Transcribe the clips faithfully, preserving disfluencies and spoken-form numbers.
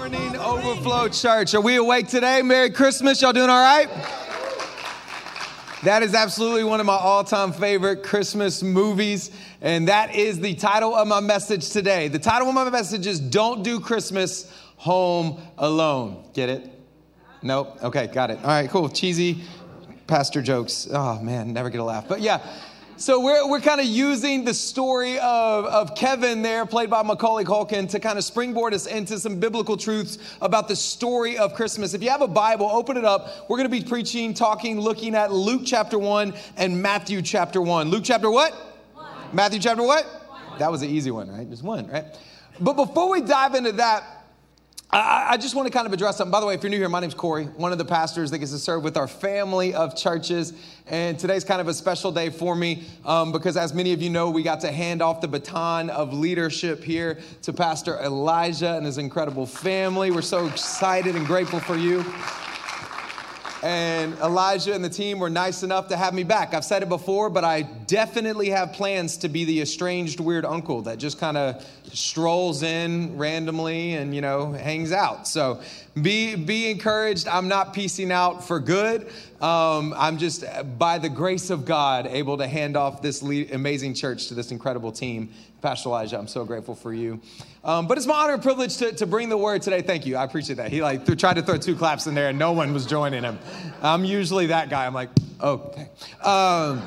Morning Overflow Church. Are we awake today? Merry Christmas. Y'all doing all right? That is absolutely one of my all-time favorite Christmas movies, and that is the title of my message today. The title of my message is Don't Do Christmas Home Alone. Get it? Nope. Okay, got it. All right, cool. Cheesy pastor jokes. Oh, man, never get a laugh. But yeah. So we're we're kind of using the story of, of Kevin there, played by Macaulay Culkin, to kind of springboard us into some biblical truths about the story of Christmas. If you have a Bible, open it up. We're going to be preaching, talking, looking at Luke chapter one and Matthew chapter one. Luke chapter what? One. Matthew chapter what? One. That was an easy one, right? Just one, right? But before we dive into that, I, I just want to kind of address something. By the way, if you're new here, my name's Corey, one of the pastors that gets to serve with our family of churches. And today's kind of a special day for me um, because, as many of you know, we got to hand off the baton of leadership here to Pastor Elijah and his incredible family. We're so excited and grateful for you. And Elijah and the team were nice enough to have me back. I've said it before, but I definitely have plans to be the estranged weird uncle that just kind of strolls in randomly and, you know, hangs out. So be be encouraged. I'm not piecing out for good. Um, I'm just, by the grace of God, able to hand off this le- amazing church to this incredible team. Pastor Elijah, I'm so grateful for you. Um, but it's my honor and privilege to, to bring the word today. Thank you. I appreciate that. He like th- tried to throw two claps in there and no one was joining him. I'm usually that guy. I'm like, okay. Um,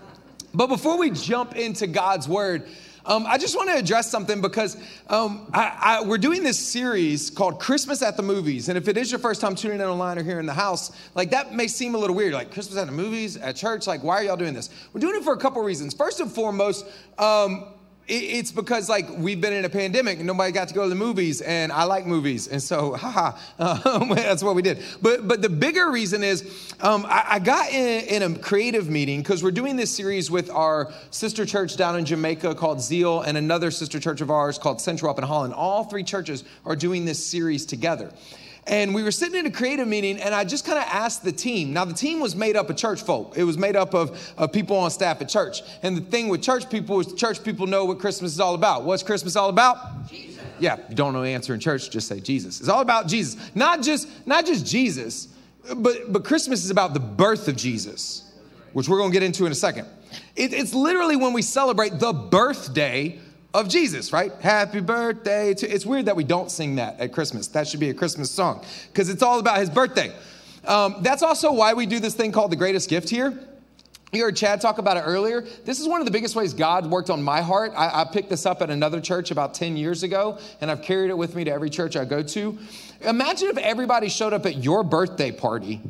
but before we jump into God's word, Um, I just want to address something because um, I, I, we're doing this series called Christmas at the Movies. And if it is your first time tuning in online or here in the house, like that may seem a little weird. Like Christmas at the movies, at church, like why are y'all doing this? We're doing it for a couple reasons. First and foremost, um, it, it's because like we've been in a pandemic and nobody got to go to the movies and I like movies. And so, haha, uh, that's what we did. But but the bigger reason is um, I, I got in, in a creative meeting because we're doing this series with our sister church down in Jamaica called Zeal and another sister church of ours called Central up in Holland. All three churches are doing this series together. And we were sitting in a creative meeting, and I just kind of asked the team. Now, the team was made up of church folk. It was made up of, of people on staff at church. And the thing with church people is church people know what Christmas is all about. What's Christmas all about? Jesus. Yeah, you don't know the answer in church, just say Jesus. It's all about Jesus. Not just, not just Jesus, but, but Christmas is about the birth of Jesus, which we're going to get into in a second. It, it's literally when we celebrate the birthday of Jesus, right? Happy birthday to, it's weird that we don't sing that at Christmas. That should be a Christmas song because it's all about his birthday. Um, that's also why we do this thing called The Greatest Gift here. You heard Chad talk about it earlier. This is one of the biggest ways God worked on my heart. I, I picked this up at another church about ten years ago, and I've carried it with me to every church I go to. Imagine if everybody showed up at your birthday party.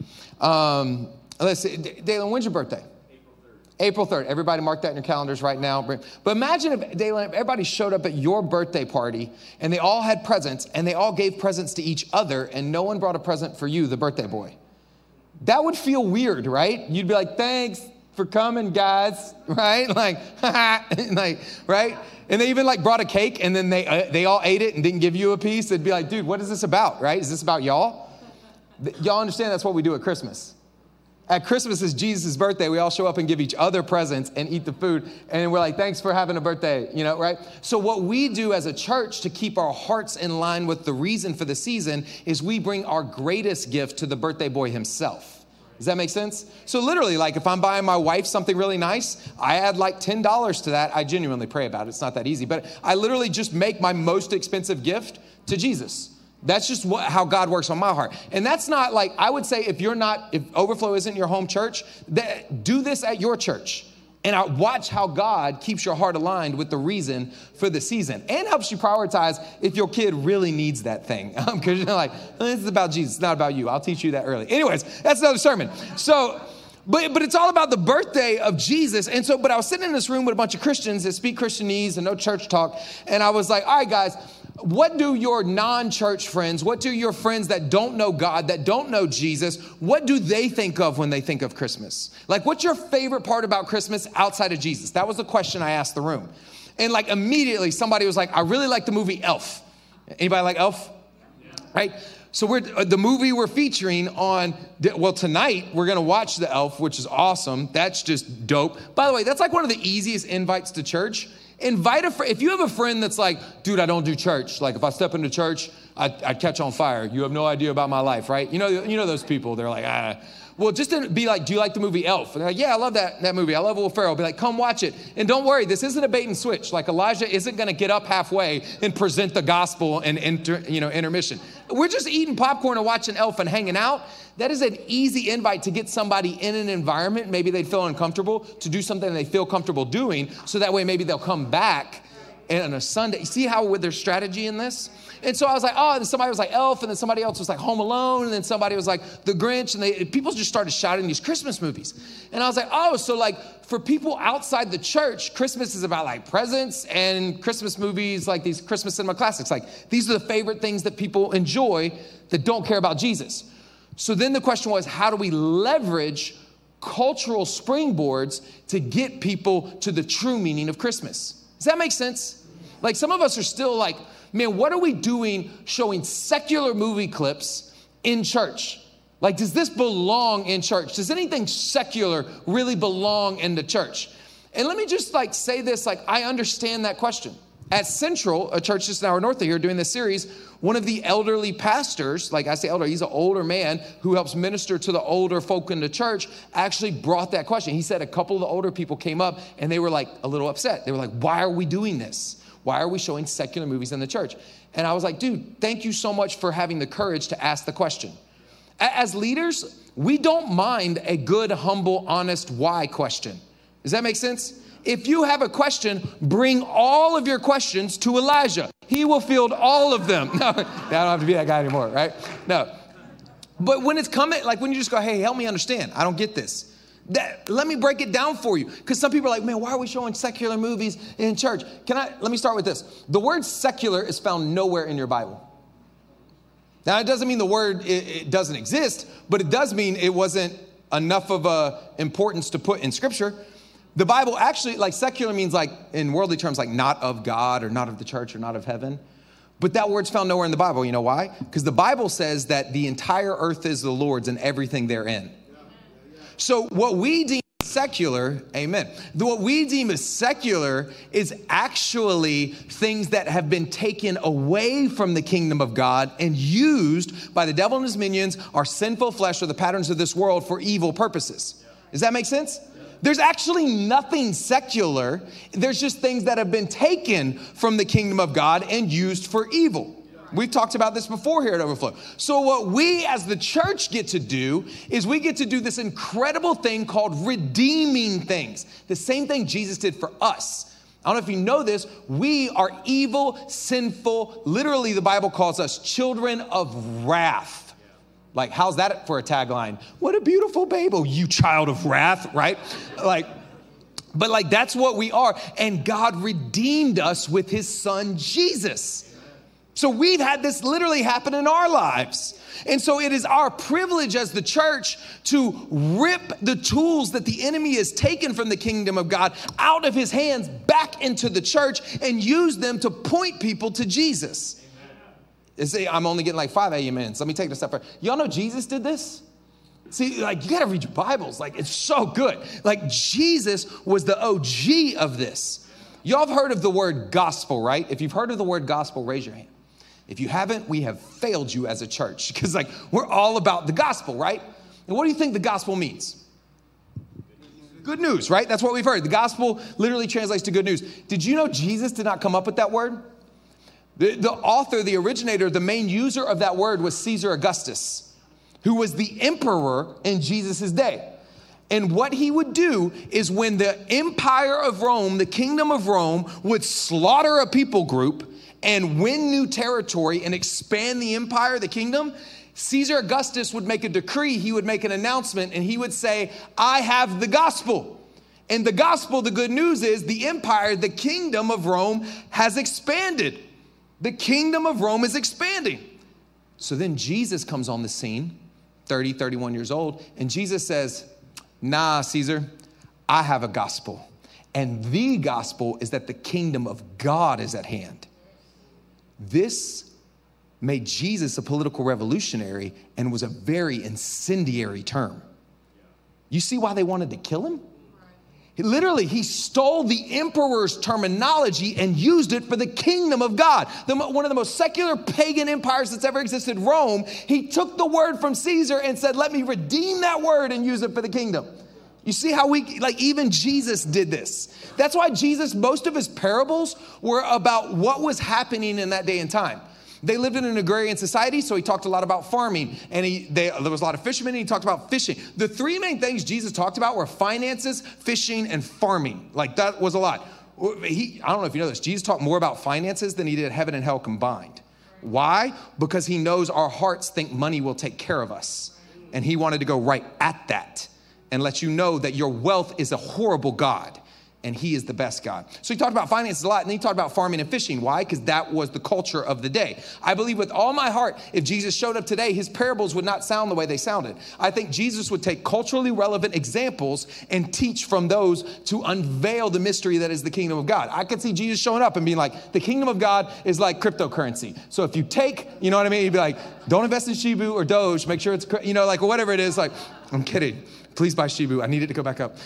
Um, let's see, Dalen, when's your birthday? April third. Everybody mark that in your calendars right now. But imagine if, Dalen, everybody showed up at your birthday party and they all had presents and they all gave presents to each other and no one brought a present for you, the birthday boy. That would feel weird, right? You'd be like, thanks for coming, guys, right? Like, like, right? And they even like brought a cake and then they uh, they all ate it and didn't give you a piece. They'd be like, dude, what is this about, right? Is this about y'all? Y'all understand that's what we do at Christmas. At Christmas is Jesus' birthday. We all show up and give each other presents and eat the food. And we're like, thanks for having a birthday, you know, right? So what we do as a church to keep our hearts in line with the reason for the season is we bring our greatest gift to the birthday boy himself. Does that make sense? So literally, like if I'm buying my wife something really nice, I add like ten dollars to that. I genuinely pray about it. It's not that easy. But I literally just make my most expensive gift to Jesus. That's just what, how God works on my heart. And that's not like, I would say if you're not, if Overflow isn't your home church, that, do this at your church. And I watch how God keeps your heart aligned with the reason for the season and helps you prioritize if your kid really needs that thing. Because you're like, this is about Jesus, it's not about you. I'll teach you that early. Anyways, that's another sermon. So, But but it's all about the birthday of Jesus. And so, but I was sitting in this room with a bunch of Christians that speak Christianese and no church talk. And I was like, all right, guys, what do your non-church friends, what do your friends that don't know God, that don't know Jesus, what do they think of when they think of Christmas? Like, what's your favorite part about Christmas outside of Jesus? That was the question I asked the room. And like immediately somebody was like, I really like the movie Elf. Anybody like Elf? Yeah. Right? So we're the movie we're featuring on, well, tonight we're going to watch The Elf, which is awesome. That's just dope. By the way, that's like one of the easiest invites to church. Invite a friend. If you have a friend that's like, dude, I don't do church. Like if I step into church, I, I'd catch on fire. You have no idea about my life, right? You know, you know those people. They're like, ah. Well, just to be like, do you like the movie Elf? And they're like, yeah, I love that, that movie. I love Will Ferrell. Be like, come watch it. And don't worry, this isn't a bait and switch. Like Elijah isn't going to get up halfway and present the gospel and inter, you know, intermission. We're just eating popcorn and watching Elf and hanging out. That is an easy invite to get somebody in an environment. Maybe they'd feel uncomfortable to do something they feel comfortable doing. So that way maybe they'll come back on a Sunday. You see how with their strategy in this? And so I was like, oh, and somebody was like Elf, and then somebody else was like Home Alone, and then somebody was like The Grinch, and they people just started shouting these Christmas movies. And I was like, oh, so like for people outside the church, Christmas is about like presents and Christmas movies, like these Christmas cinema classics. Like these are the favorite things that people enjoy that don't care about Jesus. So then the question was, how do we leverage cultural springboards to get people to the true meaning of Christmas? Does that make sense? Like some of us are still like, man, what are we doing showing secular movie clips in church? Like, does this belong in church? Does anything secular really belong in the church? And let me just like say this, like, I understand that question. At Central, a church just an hour north of here doing this series, one of the elderly pastors, like I say elder, he's an older man who helps minister to the older folk in the church, actually brought that question. He said a couple of the older people came up and they were like a little upset. They were like, why are we doing this? Why are we showing secular movies in the church? And I was like, dude, thank you so much for having the courage to ask the question. As leaders, we don't mind a good, humble, honest why question. Does that make sense? If you have a question, bring all of your questions to Elijah. He will field all of them. No, I don't have to be that guy anymore, right? No. But when it's coming, like when you just go, hey, help me understand. I don't get this. That, let me break it down for you. Because some people are like, man, why are we showing secular movies in church? Can I, let me start with this. The word secular is found nowhere in your Bible. Now, it doesn't mean the word, it, it doesn't exist, but it does mean it wasn't enough of a importance to put in scripture. The Bible actually, like secular means like in worldly terms, like not of God or not of the church or not of heaven. But that word's found nowhere in the Bible. You know why? Because the Bible says that the entire earth is the Lord's and everything therein. So what we deem secular, amen. What we deem as secular is actually things that have been taken away from the kingdom of God and used by the devil and his minions, our sinful flesh, or the patterns of this world for evil purposes. Does that make sense? There's actually nothing secular. There's just things that have been taken from the kingdom of God and used for evil. We've talked about this before here at Overflow. So what we as the church get to do is we get to do this incredible thing called redeeming things. The same thing Jesus did for us. I don't know if you know this. We are evil, sinful. Literally, the Bible calls us children of wrath. Like, how's that for a tagline? What a beautiful babe. Oh, you child of wrath, right? Like, but like, that's what we are. And God redeemed us with his son, Jesus. So we've had this literally happen in our lives. And so it is our privilege as the church to rip the tools that the enemy has taken from the kingdom of God out of his hands back into the church and use them to point people to Jesus. See, I'm only getting like five amens. Let me take it a step further. Y'all know Jesus did this? See, like you got to read your Bibles. Like it's so good. Like Jesus was the O G of this. Y'all have heard of the word gospel, right? If you've heard of the word gospel, raise your hand. If you haven't, we have failed you as a church because like we're all about the gospel, right? And what do you think the gospel means? Good news, right? That's what we've heard. The gospel literally translates to good news. Did you know Jesus did not come up with that word? The, the author, the originator, the main user of that word was Caesar Augustus, who was the emperor in Jesus' day. And what he would do is when the empire of Rome, the kingdom of Rome, would slaughter a people group and win new territory and expand the empire, the kingdom, Caesar Augustus would make a decree, he would make an announcement, and he would say, I have the gospel. And the gospel, the good news is the empire, the kingdom of Rome has expanded. The kingdom of Rome is expanding. So then Jesus comes on the scene, thirty, thirty-one years old, and Jesus says, nah, Caesar, I have a gospel. And the gospel is that the kingdom of God is at hand. This made Jesus a political revolutionary and was a very incendiary term. You see why they wanted to kill him? He, literally, he stole the emperor's terminology and used it for the kingdom of God. The, one of the most secular pagan empires that's ever existed, Rome, he took the word from Caesar and said, let me redeem that word and use it for the kingdom. You see how we, like even Jesus did this. That's why Jesus, most of his parables were about what was happening in that day and time. They lived in an agrarian society, so he talked a lot about farming, and he, they, there was a lot of fishermen, and he talked about fishing. The three main things Jesus talked about were finances, fishing, and farming. Like that was a lot. He, I don't know if you know this, Jesus talked more about finances than he did heaven and hell combined. Why? Because he knows our hearts think money will take care of us, and he wanted to go right at that and let you know that your wealth is a horrible God. And he is the best God. So he talked about finances a lot, and then he talked about farming and fishing. Why? Because that was the culture of the day. I believe with all my heart, if Jesus showed up today, his parables would not sound the way they sounded. I think Jesus would take culturally relevant examples and teach from those to unveil the mystery that is the kingdom of God. I could see Jesus showing up and being like, the kingdom of God is like cryptocurrency. So if you take, you know what I mean? He'd be like, don't invest in Shibu or Doge. Make sure it's, you know, like whatever it is. Like, I'm kidding. Please buy Shibu. I need it to go back up.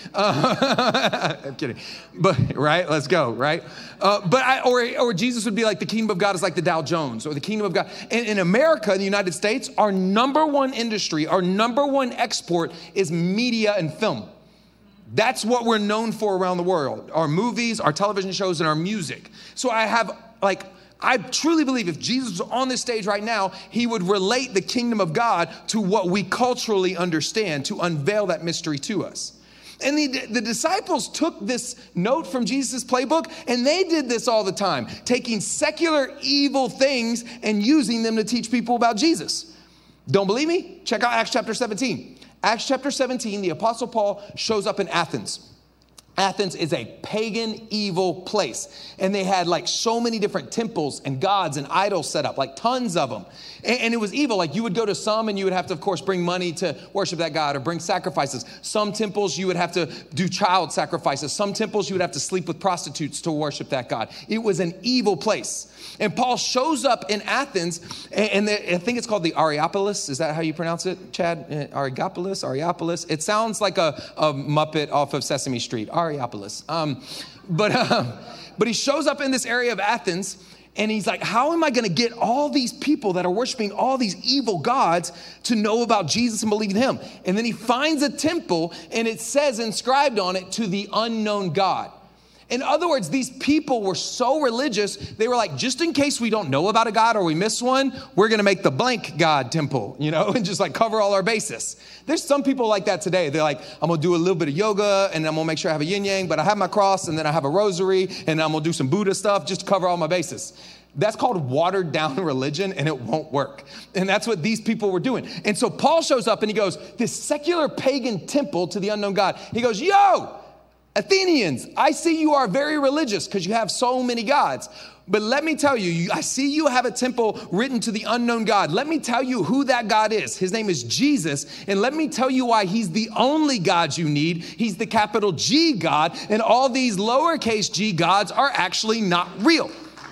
Uh, I'm kidding. But, right? Let's go, right? Uh, but I, or, or Jesus would be like, the kingdom of God is like the Dow Jones, or the kingdom of God. In, in America, in the United States, our number one industry, our number one export is media and film. That's what we're known for around the world. Our movies, our television shows, and our music. So I have like... I truly believe if Jesus was on this stage right now, he would relate the kingdom of God to what we culturally understand, to unveil that mystery to us. And the, the disciples took this note from Jesus' playbook, and they did this all the time, taking secular evil things and using them to teach people about Jesus. Don't believe me? Check out Acts chapter seventeen. Acts chapter seventeen, the Apostle Paul shows up in Athens. Athens is a pagan, evil place. And they had like so many different temples and gods and idols set up, like tons of them. And, and it was evil. Like you would go to some and you would have to, of course, bring money to worship that god or bring sacrifices. Some temples you would have to do child sacrifices. Some temples you would have to sleep with prostitutes to worship that god. It was an evil place. And Paul shows up in Athens, and, and the, I think it's called the Areopagus. Is that how you pronounce it, Chad? Areopagus, Areopagus. It sounds like a, a Muppet off of Sesame Street. Areopagus. Um, but, um, but he shows up in this area of Athens, and he's like, how am I going to get all these people that are worshiping all these evil gods to know about Jesus and believe in him? And then he finds a temple, and it says inscribed on it, to the unknown God. In other words, these people were so religious, they were like, just in case we don't know about a God or we miss one, we're going to make the blank God temple, you know, and just like cover all our bases. There's some people like that today. They're like, I'm going to do a little bit of yoga, and I'm going to make sure I have a yin yang, but I have my cross, and then I have a rosary, and I'm going to do some Buddha stuff just to cover all my bases. That's called watered down religion, and it won't work. And that's what these people were doing. And so Paul shows up and he goes, this secular pagan temple to the unknown God. He goes, yo, Athenians, I see you are very religious because you have so many gods. But let me tell you, I see you have a temple written to the unknown God. Let me tell you who that God is. His name is Jesus. And let me tell you why he's the only God you need. He's the capital G God. And all these lowercase g gods are actually not real.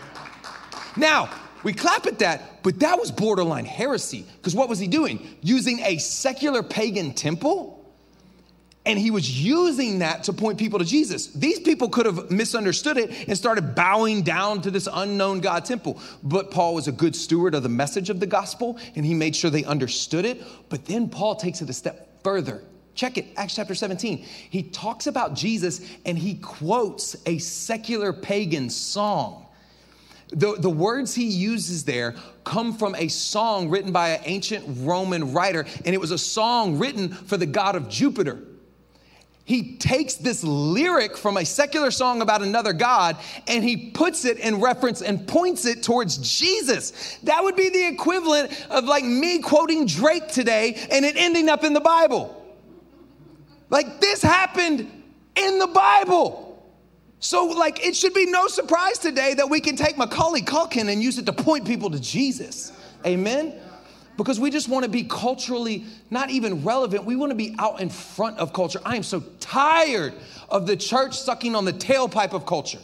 Now, we clap at that, but that was borderline heresy. Because what was he doing? Using a secular pagan temple? And he was using that to point people to Jesus. These people could have misunderstood it and started bowing down to this unknown God temple. But Paul was a good steward of the message of the gospel, and he made sure they understood it. But then Paul takes it a step further. Check it, Acts chapter seventeen. He talks about Jesus, and he quotes a secular pagan song. The, the words he uses there come from a song written by an ancient Roman writer, and it was a song written for the god of Jupiter. He takes this lyric from a secular song about another God, and he puts it in reference and points it towards Jesus. That would be the equivalent of like me quoting Drake today and it ending up in the Bible. Like this happened in the Bible. So like it should be no surprise today that we can take Macaulay Culkin and use it to point people to Jesus. Amen? Because we just want to be culturally not even relevant. We want to be out in front of culture. I am so tired of the church sucking on the tailpipe of culture.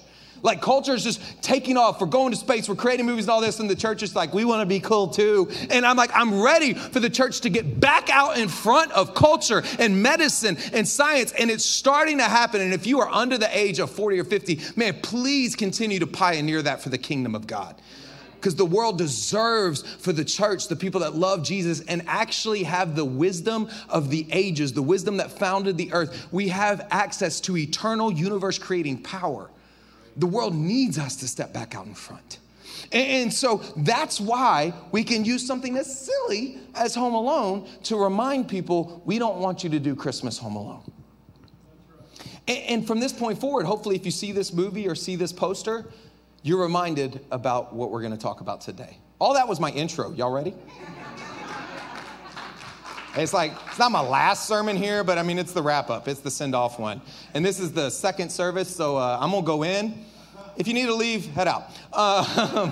Like culture is just taking off. We're going to space. We're creating movies and all this. And the church is like, we want to be cool too. And I'm like, I'm ready for the church to get back out in front of culture and medicine and science. And it's starting to happen. And if you are under the age of forty or fifty, man, please continue to pioneer that for the kingdom of God. Because the world deserves for the church, the people that love Jesus and actually have the wisdom of the ages, the wisdom that founded the earth. We have access to eternal universe creating power. The world needs us to step back out in front. And, and so that's why we can use something as silly as Home Alone to remind people we don't want you to do Christmas Home Alone. And, and from this point forward, hopefully if you see this movie or see this poster, you're reminded about what we're going to talk about today. All that was my intro. Y'all ready? It's like, it's not my last sermon here, but I mean, it's the wrap up. It's the send off one. And this is the second service. So uh, I'm going to go in. If you need to leave, head out. Uh,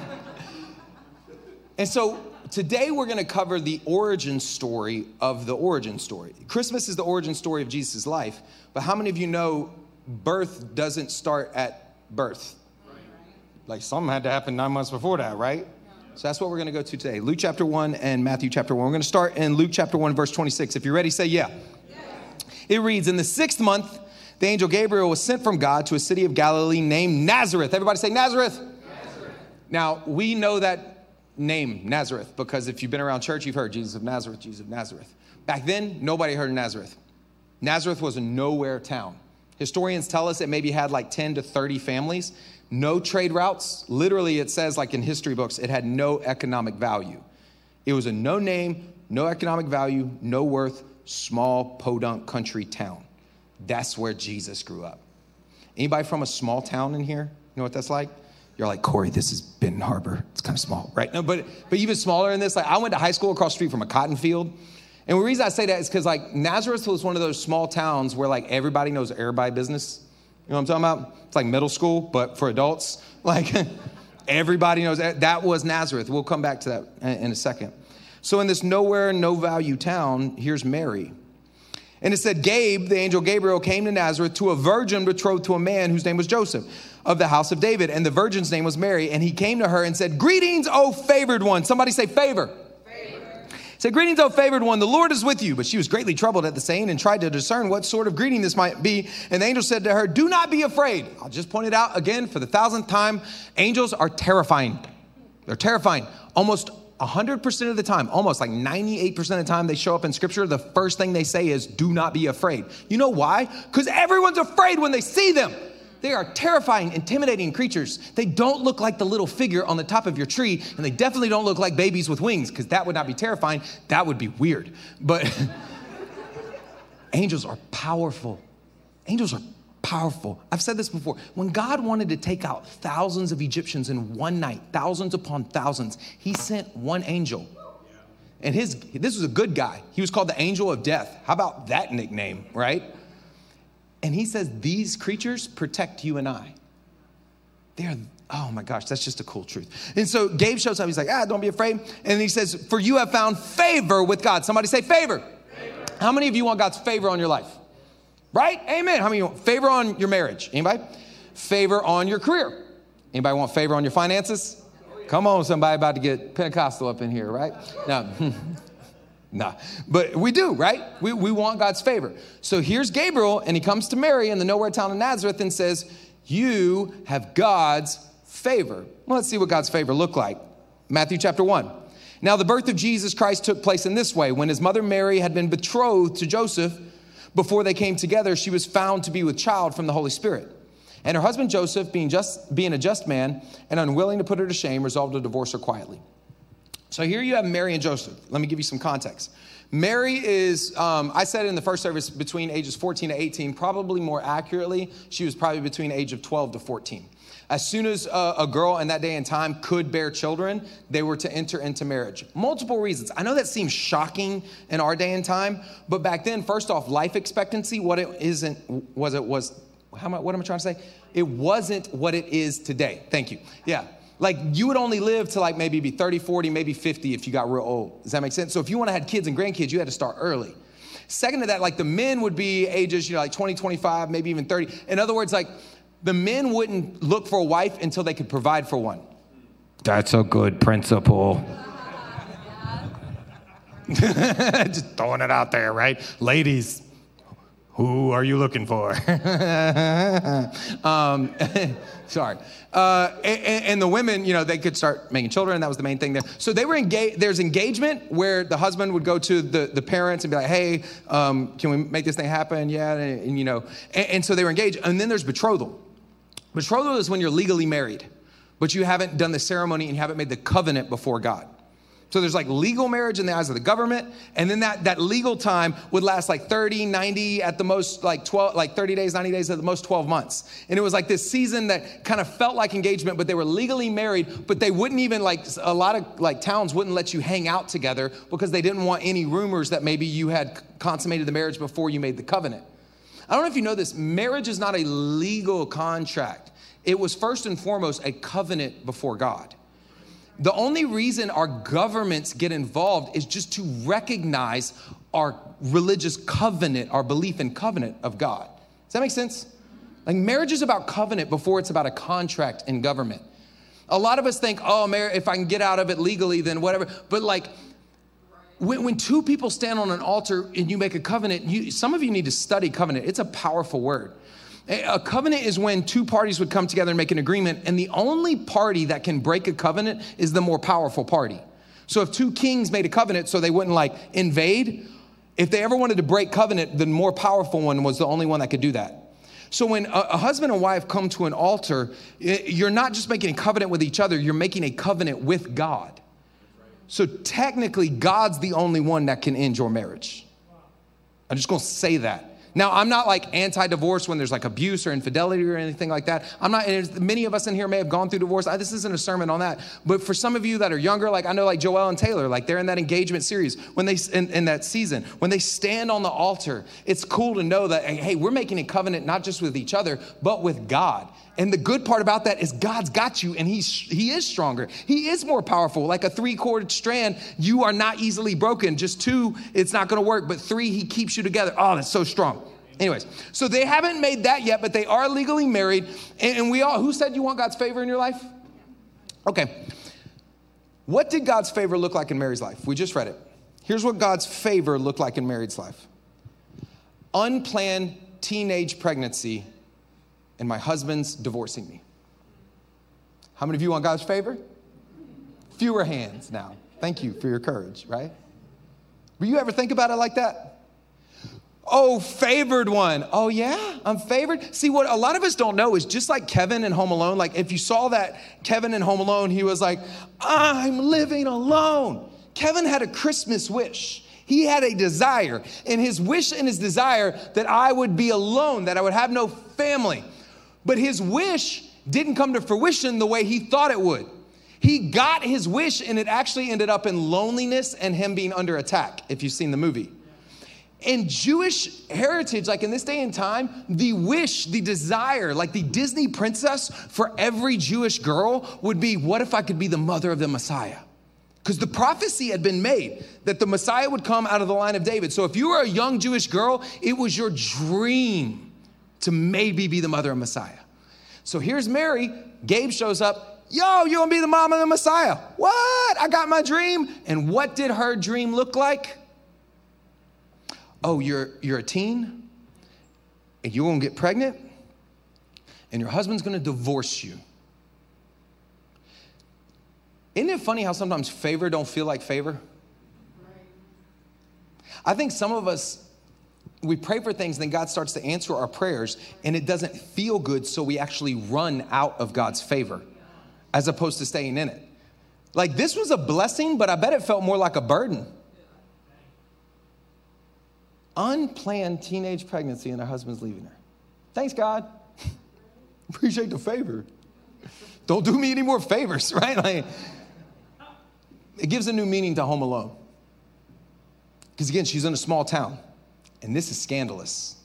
and so today we're going to cover the origin story of the origin story. Christmas is the origin story of Jesus' life. But how many of you know birth doesn't start at birth? Like something had to happen nine months before that, right? So that's what we're going to go to today. Luke chapter one and Matthew chapter one. We're going to start in Luke chapter one, verse twenty-six. If you're ready, say yeah. Yeah. It reads, in the sixth month, the angel Gabriel was sent from God to a city of Galilee named Nazareth. Everybody say Nazareth. Nazareth. Now, we know that name, Nazareth, because if you've been around church, you've heard Jesus of Nazareth, Jesus of Nazareth. Back then, nobody heard of Nazareth. Nazareth was a nowhere town. Historians tell us it maybe had like ten to thirty families. No trade routes. Literally, it says like in history books, it had no economic value. It was a no name, no economic value, no worth, small podunk country town. That's where Jesus grew up. Anybody from a small town in here? You know what that's like? You're like, Corey, this is Benton Harbor. It's kind of small, right? No, but but even smaller than this, like I went to high school across the street from a cotton field. And the reason I say that is because like Nazareth was one of those small towns where like everybody knows everybody business. You know what I'm talking about? It's like middle school, but for adults. Like everybody knows that. That was Nazareth. We'll come back to that in a second. So in this nowhere, no value town, here's Mary. And it said, Gabe, the angel Gabriel, came to Nazareth to a virgin betrothed to a man whose name was Joseph of the house of David. And the virgin's name was Mary. And he came to her and said, greetings, O favored one. Somebody say favor. Said, greetings, O favored one, the Lord is with you. But she was greatly troubled at the saying and tried to discern what sort of greeting this might be. And the angel said to her, do not be afraid. I'll just point it out again for the thousandth time. Angels are terrifying. They're terrifying. Almost one hundred percent of the time, almost like ninety-eight percent of the time they show up in scripture, the first thing they say is, do not be afraid. You know why? Because everyone's afraid when they see them. They are terrifying, intimidating creatures. They don't look like the little figure on the top of your tree, and they definitely don't look like babies with wings, because that would not be terrifying. That would be weird. But angels are powerful. Angels are powerful. I've said this before. When God wanted to take out thousands of Egyptians in one night, thousands upon thousands, he sent one angel. And his this was a good guy. He was called the angel of death. How about that nickname, right? And he says, these creatures protect you and I. They're, oh my gosh, that's just a cool truth. And so Gabe shows up. He's like, ah, don't be afraid. And he says, for you have found favor with God. Somebody say favor. Favor. How many of you want God's favor on your life? Right? Amen. How many of you want favor on your marriage? Anybody? Favor on your career. Anybody want favor on your finances? Come on, somebody about to get Pentecostal up in here, right? Now, Nah, but we do, right? We we want God's favor. So here's Gabriel, and he comes to Mary in the nowhere town of Nazareth and says, you have God's favor. Well, let's see what God's favor looked like. Matthew chapter one. Now the birth of Jesus Christ took place in this way. When his mother Mary had been betrothed to Joseph, before they came together, she was found to be with child from the Holy Spirit. And her husband Joseph, being just being a just man and unwilling to put her to shame, resolved to divorce her quietly. So here you have Mary and Joseph. Let me give you some context. Mary is, um, I said in the first service, between ages fourteen to eighteen. Probably more accurately, she was probably between age of twelve to fourteen. As soon as a, a girl in that day and time could bear children, they were to enter into marriage. Multiple reasons. I know that seems shocking in our day and time, but back then, first off, life expectancy, what it isn't, was it was, how am I, what am I trying to say? It wasn't what it is today. Thank you. Yeah. Like you would only live to like maybe be thirty, forty, maybe fifty if you got real old. Does that make sense? So if you want to have kids and grandkids, you had to start early. Second to that, like the men would be ages, you know, like twenty, twenty-five, maybe even thirty. In other words, like the men wouldn't look for a wife until they could provide for one. That's a good principle. Just throwing it out there, right? Ladies, who are you looking for? um, sorry. Uh, and, and the women, you know, they could start making children. That was the main thing there. So they were engaged. There's engagement where the husband would go to the, the parents and be like, hey, um, can we make this thing happen? Yeah. And, and you know, and, and so they were engaged. And then there's betrothal. Betrothal is when you're legally married, but you haven't done the ceremony and you haven't made the covenant before God. So there's like legal marriage in the eyes of the government. And then that, that legal time would last like thirty, ninety, at the most like twelve, like thirty days, ninety days, at the most twelve months. And it was like this season that kind of felt like engagement, but they were legally married, but they wouldn't even like, a lot of like towns wouldn't let you hang out together because they didn't want any rumors that maybe you had consummated the marriage before you made the covenant. I don't know if you know this, marriage is not a legal contract. It was first and foremost a covenant before God. The only reason our governments get involved is just to recognize our religious covenant, our belief in covenant of God. Does that make sense? Like marriage is about covenant before it's about a contract in government. A lot of us think, oh, marriage, if I can get out of it legally, then whatever. But like when, when two people stand on an altar and you make a covenant, you, some of you need to study covenant. It's a powerful word. A covenant is when two parties would come together and make an agreement, and the only party that can break a covenant is the more powerful party. So if two kings made a covenant so they wouldn't like invade, if they ever wanted to break covenant, the more powerful one was the only one that could do that. So when a, a husband and wife come to an altar, you're not just making a covenant with each other, you're making a covenant with God. So technically, God's the only one that can end your marriage. I'm just going to say that. Now, I'm not like anti-divorce when there's like abuse or infidelity or anything like that. I'm not, and many of us in here may have gone through divorce. I, this isn't a sermon on that. But for some of you that are younger, like I know like Joel and Taylor, like they're in that engagement series, when they, in, in that season, when they stand on the altar, it's cool to know that, hey, we're making a covenant not just with each other, but with God. And the good part about that is God's got you and he's, he is stronger. He is more powerful. Like a three-chord strand, you are not easily broken. Just two, it's not going to work. But three, he keeps you together. Oh, that's so strong. Anyways, so they haven't made that yet, but they are legally married. And, and we all, who said you want God's favor in your life? Okay. What did God's favor look like in Mary's life? We just read it. Here's what God's favor looked like in Mary's life. Unplanned teenage pregnancy and my husband's divorcing me. How many of you want God's favor? Fewer hands now. Thank you for your courage, right? Will you ever think about it like that? Oh, favored one. Oh, yeah, I'm favored. See, what a lot of us don't know is just like Kevin in Home Alone, like if you saw that Kevin in Home Alone, he was like, I'm living alone. Kevin had a Christmas wish. He had a desire, and his wish and his desire that I would be alone, that I would have no family. But his wish didn't come to fruition the way he thought it would. He got his wish, and it actually ended up in loneliness and him being under attack, if you've seen the movie. In Jewish heritage, like in this day and time, the wish, the desire, like the Disney princess for every Jewish girl would be, what if I could be the mother of the Messiah? Because the prophecy had been made that the Messiah would come out of the line of David. So if you were a young Jewish girl, it was your dream to maybe be the mother of Messiah. So here's Mary. Gabe shows up. Yo, you're going to be the mom of the Messiah. What? I got my dream. And what did her dream look like? Oh, you're you're a teen, and you're going to get pregnant, and your husband's going to divorce you. Isn't it funny how sometimes favor don't feel like favor? I think some of us, we pray for things, then God starts to answer our prayers, and it doesn't feel good, so we actually run out of God's favor as opposed to staying in it. Like this was a blessing, but I bet it felt more like a burden. Unplanned teenage pregnancy and her husband's leaving her. Thanks, God. Appreciate the favor. Don't do me any more favors, right? Like, it gives a new meaning to Home Alone. Because again, she's in a small town, and this is scandalous.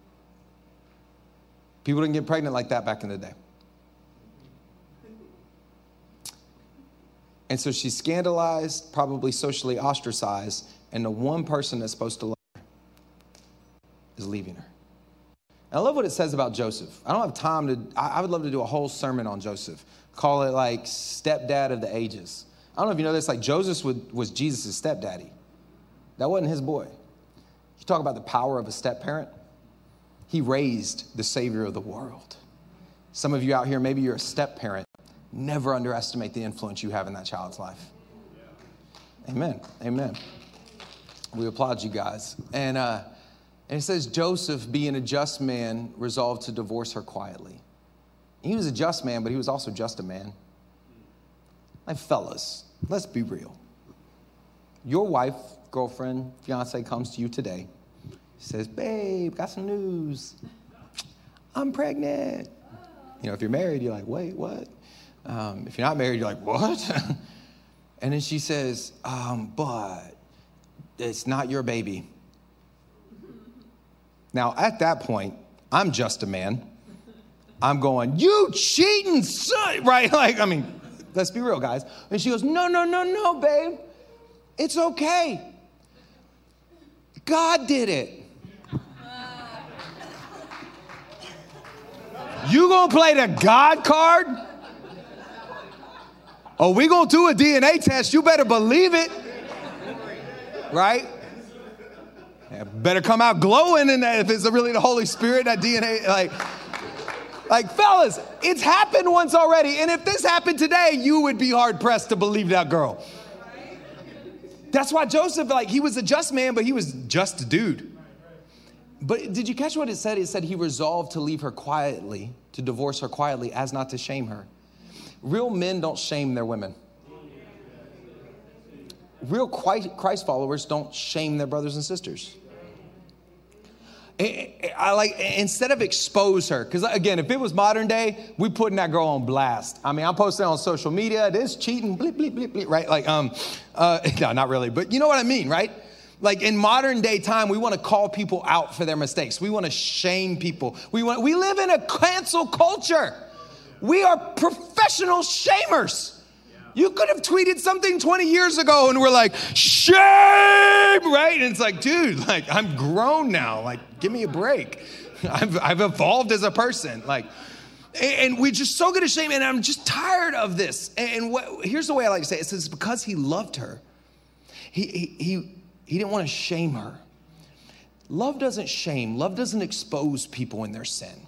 People didn't get pregnant like that back in the day. And so she's scandalized, probably socially ostracized, and the one person that's supposed to love her is leaving her. And I love what it says about Joseph. I don't have time to, I would love to do a whole sermon on Joseph. Call it like stepdad of the ages. I don't know if you know this, like Joseph was Jesus' stepdaddy. That wasn't his boy. You talk about the power of a step-parent. He raised the Savior of the world. Some of you out here, maybe you're a step-parent. Never underestimate the influence you have in that child's life. Amen. Amen. We applaud you guys. And, uh, and it says, Joseph, being a just man, resolved to divorce her quietly. He was a just man, but he was also just a man. Like, fellas, let's be real. Your wife, girlfriend, fiance comes to you today. Says, babe, got some news. I'm pregnant. You know, if you're married, you're like, wait, what? Um, if you're not married, you're like, what? And then she says, um, but it's not your baby. Now, at that point, I'm just a man. I'm going, you cheating son, right? Like, I mean, let's be real, guys. And she goes, no, no, no, no, babe. It's okay. God did it. You gonna play the God card? Oh, we gonna do a D N A test. You better believe it. Right? Yeah, better come out glowing in that if it's really the Holy Spirit, that D N A, like, like fellas, it's happened once already. And if this happened today, you would be hard pressed to believe that girl. That's why Joseph, like, he was a just man, but he was just a dude. But did you catch what it said? It said he resolved to leave her quietly, to divorce her quietly, as not to shame her. Real men don't shame their women. Real Christ followers don't shame their brothers and sisters. I like, instead of expose her, because again, if it was modern day, we putting that girl on blast. I mean, I'm posting on social media, this cheating, bleep, bleep, bleep, bleep, right? Like, um, uh, no, not really, but you know what I mean, right? Like in modern day time, we want to call people out for their mistakes. We want to shame people. We want, we live in a cancel culture. We are professional shamers. You could have tweeted something twenty years ago and we're like, shame, right? And it's like, dude, like I'm grown now. Like, give me a break. I've, I've evolved as a person. Like, and we're just so good at shame. And I'm just tired of this. And what, here's the way I like to say it. It says because he loved her, he, he, he, he didn't want to shame her. Love doesn't shame. Love doesn't expose people in their sin.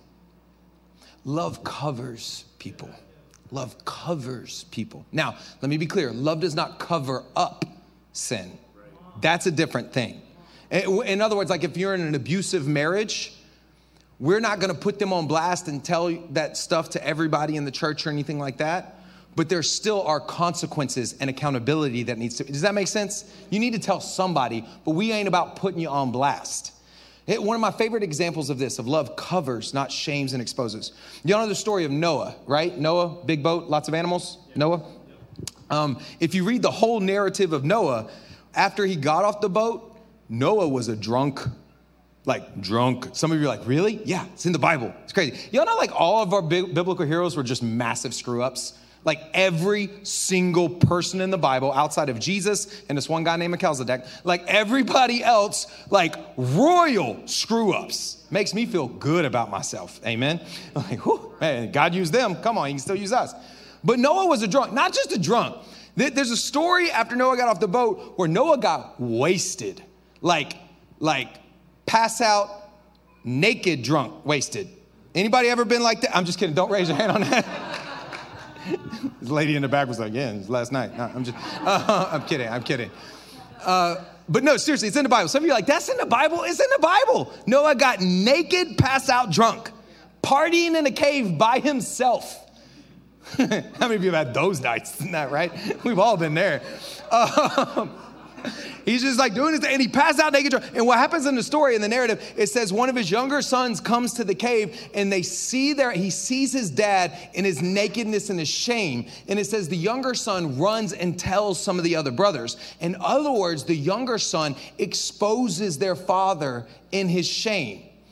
Love covers people. Love covers people. Now, let me be clear. Love does not cover up sin. That's a different thing. In other words, like if you're in an abusive marriage, we're not going to put them on blast and tell that stuff to everybody in the church or anything like that. But there still are consequences and accountability that needs to. Does that make sense? You need to tell somebody, but we ain't about putting you on blast. It, one of my favorite examples of this, of love covers, not shames and exposes. Y'all know the story of Noah, right? Noah, big boat, lots of animals, yeah. Noah. Um, if you read the whole narrative of Noah, after he got off the boat, Noah was a drunk, like drunk. Some of you are like, really? Yeah, it's in the Bible. It's crazy. Y'all know like all of our big, biblical heroes were just massive screw ups. Like every single person in the Bible outside of Jesus and this one guy named Melchizedek, like everybody else, like royal screw ups. Makes me feel good about myself. Amen. Like, whew, man, God used them. Come on, he can still use us. But Noah was a drunk, not just a drunk. There's a story after Noah got off the boat where Noah got wasted, like, like pass out, naked, drunk, wasted. Anybody ever been like that? I'm just kidding. Don't raise your hand on that. This lady in the back was like, yeah, it was last night. No, I'm just, uh, I'm kidding. I'm kidding. Uh, but no, seriously, it's in the Bible. Some of you are like, that's in the Bible. It's in the Bible. Noah got naked, passed out, drunk, partying in a cave by himself. How many of you have had those nights? Isn't that right? We've all been there. Um, He's just like doing this, and he passed out naked. And what happens in the story, in the narrative, it says one of his younger sons comes to the cave, and they see there, he sees his dad in his nakedness and his shame. And it says the younger son runs and tells some of the other brothers. In other words, the younger son exposes their father in his shame.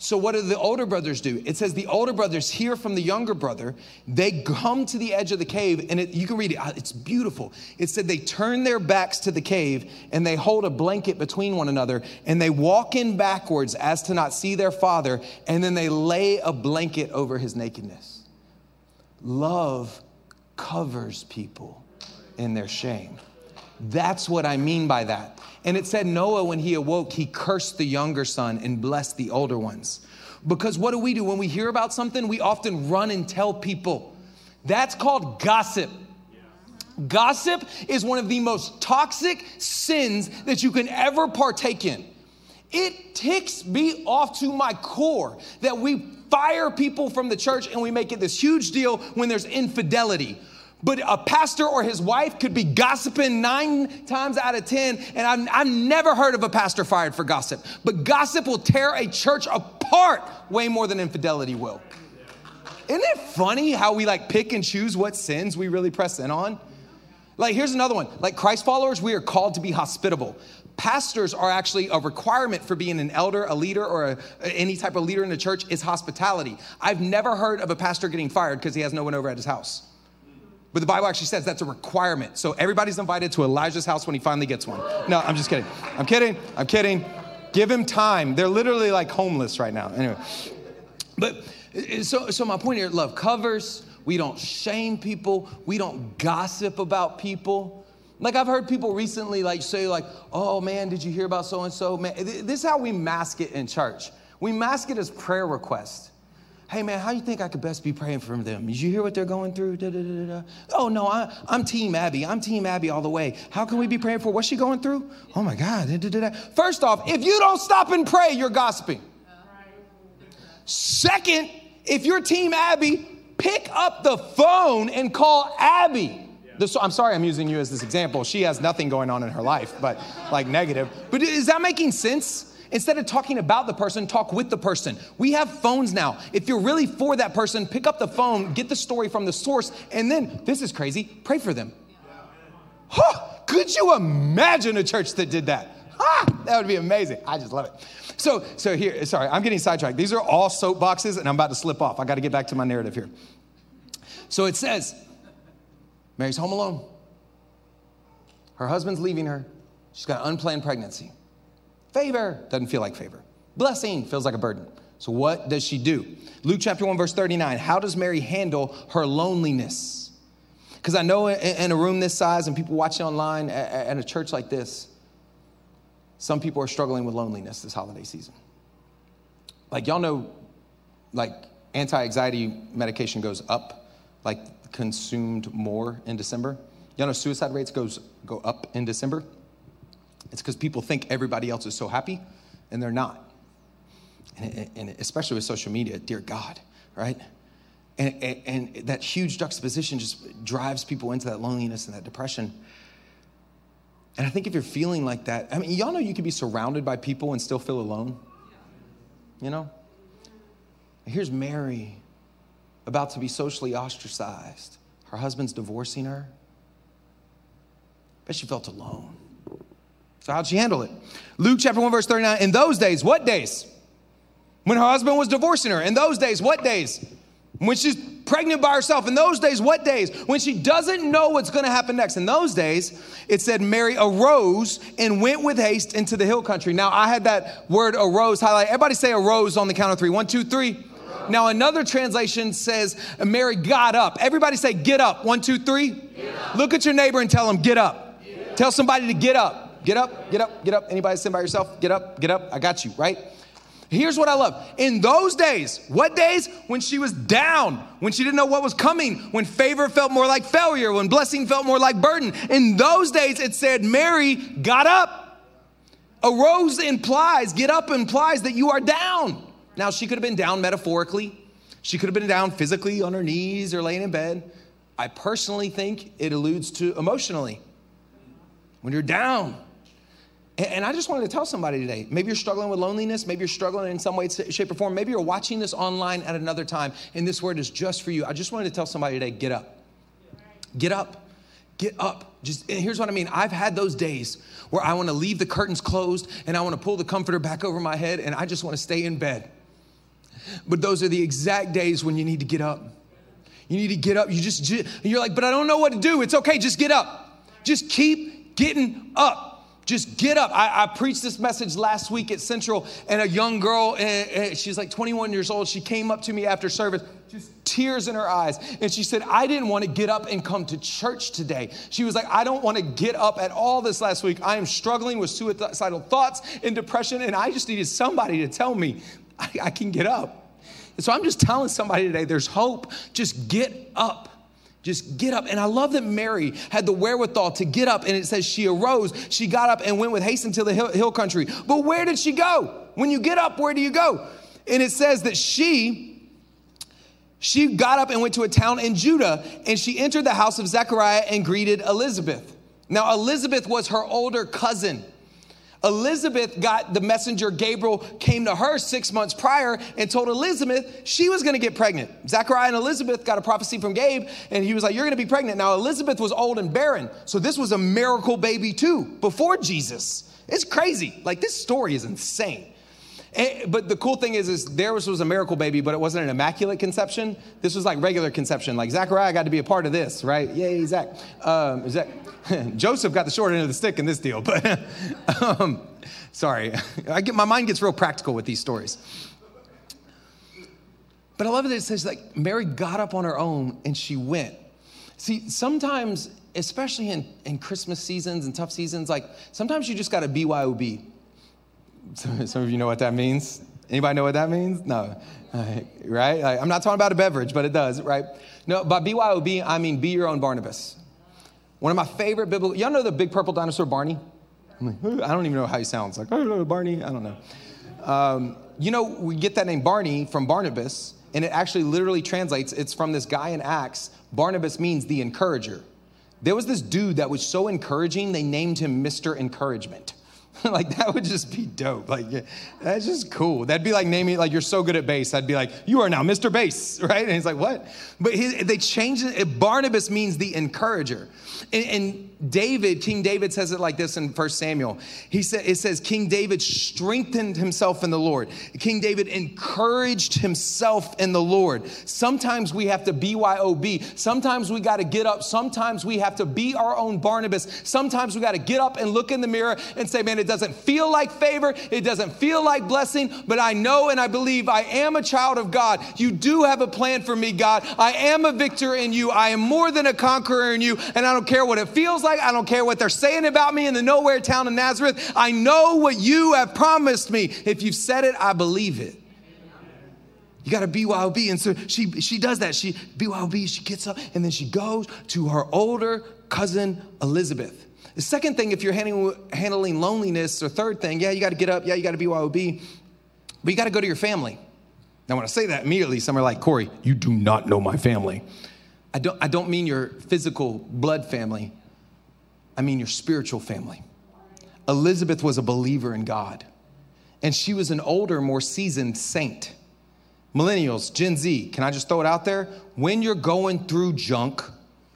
So what do the older brothers do? It says the older brothers hear from the younger brother. They come to the edge of the cave, and it, you can read it. It's beautiful. It said they turn their backs to the cave, and they hold a blanket between one another, and they walk in backwards as to not see their father, and then they lay a blanket over his nakedness. Love covers people in their shame. That's what I mean by that. And it said Noah, when he awoke, he cursed the younger son and blessed the older ones. Because what do we do? When we hear about something, we often run and tell people. That's called gossip. Gossip is one of the most toxic sins that you can ever partake in. It ticks me off to my core that we fire people from the church and we make it this huge deal when there's infidelity. But a pastor or his wife could be gossiping nine times out of ten, and I've, I've never heard of a pastor fired for gossip. But gossip will tear a church apart way more than infidelity will. Isn't it funny how we like pick and choose what sins we really press in on? Like, here's another one. Like Christ followers, we are called to be hospitable. Pastors are actually a requirement for being an elder, a leader, or a, any type of leader in the church is hospitality. I've never heard of a pastor getting fired because he has no one over at his house. But the Bible actually says that's a requirement. So everybody's invited to Elijah's house when he finally gets one. No, I'm just kidding. I'm kidding. I'm kidding. Give him time. They're literally like homeless right now. Anyway, but so, so my point here, love covers. We don't shame people. We don't gossip about people. Like I've heard people recently like say like, oh man, did you hear about so-and-so? Man, this is how we mask it in church. We mask it as prayer requests. Hey man, how do you think I could best be praying for them? Did you hear what they're going through? Da, da, da, da. Oh no, I, I'm Team Abby. I'm Team Abby all the way. How can we be praying for what's she going through? Oh my God. Da, da, da, da. First off, if you don't stop and pray, you're gossiping. Second, if you're Team Abby, pick up the phone and call Abby. This, I'm sorry I'm using you as this example. She has nothing going on in her life, but like negative. But is that making sense? Instead of talking about the person, talk with the person. We have phones now. If you're really for that person, pick up the phone, get the story from the source, and then, this is crazy, pray for them. Huh, could you imagine a church that did that? Ah, that would be amazing. I just love it. So, so here, sorry, I'm getting sidetracked. These are all soapboxes, and I'm about to slip off. I got to get back to my narrative here. So it says, Mary's home alone. Her husband's leaving her. She's got an unplanned pregnancy. Favor doesn't feel like favor. Blessing feels like a burden. So what does she do? Luke chapter one, verse thirty-nine. How does Mary handle her loneliness? Because I know in a room this size and people watching online at a church like this, some people are struggling with loneliness this holiday season. Like y'all know, like anti-anxiety medication goes up, like consumed more in December. Y'all know suicide rates goes go up in December. It's because people think everybody else is so happy, and they're not. And, and especially with social media, dear God, right? And, and, and that huge juxtaposition just drives people into that loneliness and that depression. And I think if you're feeling like that, I mean, y'all know you can be surrounded by people and still feel alone. You know? Here's Mary about to be socially ostracized. Her husband's divorcing her. But she felt alone. So how'd she handle it? Luke chapter one, verse thirty-nine. In those days, what days? When her husband was divorcing her. In those days, what days? When she's pregnant by herself. In those days, what days? When she doesn't know what's going to happen next. In those days, it said Mary arose and went with haste into the hill country. Now, I had that word arose highlighted. Everybody say arose on the count of three. One, two, three. Arose. Now, another translation says Mary got up. Everybody say get up. One, two, three. Look at your neighbor and tell them get up. Get tell somebody to get up. Get up, get up, get up. Anybody sitting by yourself? Get up, get up. I got you, right? Here's what I love. In those days, what days? When she was down, when she didn't know what was coming, when favor felt more like failure, when blessing felt more like burden. In those days, it said Mary got up. Arose implies, get up implies that you are down. Now, she could have been down metaphorically. She could have been down physically on her knees or laying in bed. I personally think it alludes to emotionally. When you're down. And I just wanted to tell somebody today, maybe you're struggling with loneliness, maybe you're struggling in some way, shape, or form, maybe you're watching this online at another time, and this word is just for you. I just wanted to tell somebody today, get up. Get up. Get up. Just, and here's what I mean. I've had those days where I want to leave the curtains closed, and I want to pull the comforter back over my head, and I just want to stay in bed. But those are the exact days when you need to get up. You need to get up. You just, you're like, but I don't know what to do. It's okay. Just get up. Just keep getting up. Just get up. I, I preached this message last week at Central, and a young girl, and, and she's like twenty-one years old. She came up to me after service, just tears in her eyes. And she said, I didn't want to get up and come to church today. She was like, I don't want to get up at all this last week. I am struggling with suicidal thoughts and depression, and I just needed somebody to tell me I, I can get up. And so I'm just telling somebody today, there's hope. Just get up. Just get up. And I love that Mary had the wherewithal to get up. And it says she arose, she got up and went with haste into the hill, hill country. But where did she go? When you get up, where do you go? And it says that she, she got up and went to a town in Judah, and she entered the house of Zechariah and greeted Elizabeth. Now, Elizabeth was her older cousin. Elizabeth got the messenger Gabriel came to her six months prior and told Elizabeth she was going to get pregnant. Zechariah and Elizabeth got a prophecy from Gabe, and he was like, you're going to be pregnant. Now, Elizabeth was old and barren, so this was a miracle baby too, before Jesus. It's crazy. Like, this story is insane. And, but the cool thing is, is there was, was a miracle baby, but it wasn't an immaculate conception. This was like regular conception. Like, Zechariah got to be a part of this, right? Yay, Zach. Um, Zach. Joseph got the short end of the stick in this deal, but um, sorry. I get, my mind gets real practical with these stories. But I love that it says, like, Mary got up on her own and she went. See, sometimes, especially in, in Christmas seasons and tough seasons, like, sometimes you just got to B Y O B. Some, some of you know what that means. Anybody know what that means? No, right? Like, I'm not talking about a beverage, but it does, right? No, by B Y O B, I mean be your own Barnabas. One of my favorite biblical, y'all know the big purple dinosaur Barney? I'm like, I don't even know how he sounds. Like, oh, Barney, I don't know. Um, you know, we get that name Barney from Barnabas, and it actually literally translates, it's from this guy in Acts. Barnabas means the encourager. There was this dude that was so encouraging, they named him Mister Encouragement. Like, that would just be dope. Like, yeah, that's just cool. That'd be like naming, like, you're so good at bass. I'd be like, you are now Mister Bass, right? And he's like, what? But he, they changed it. Barnabas means the encourager. And, and David, King David says it like this in First Samuel. He said, it says, King David strengthened himself in the Lord. King David encouraged himself in the Lord. Sometimes we have to B Y O B. Sometimes we got to get up. Sometimes we have to be our own Barnabas. Sometimes we got to get up and look in the mirror and say, man, it doesn't feel like favor. It doesn't feel like blessing, but I know and I believe I am a child of God. You do have a plan for me, God. I am a victor in you. I am more than a conqueror in you. And I don't care what it feels like. I don't care what they're saying about me in the nowhere town of Nazareth. I know what you have promised me. If you've said it, I believe it. You got to B Y O B. And so she, she does that. She B Y O B, she gets up, and then she goes to her older cousin, Elizabeth. The second thing, if you're handling, handling loneliness, or third thing, yeah, you got to get up. Yeah, you got to B Y O B. But you got to go to your family. Now, when I say that, immediately, some are like, Corey, you do not know my family. I don't, I don't mean your physical blood family. I mean your spiritual family. Elizabeth was a believer in God, and she was an older, more seasoned saint. Millennials, Gen Z, can I just throw it out there? When you're going through junk,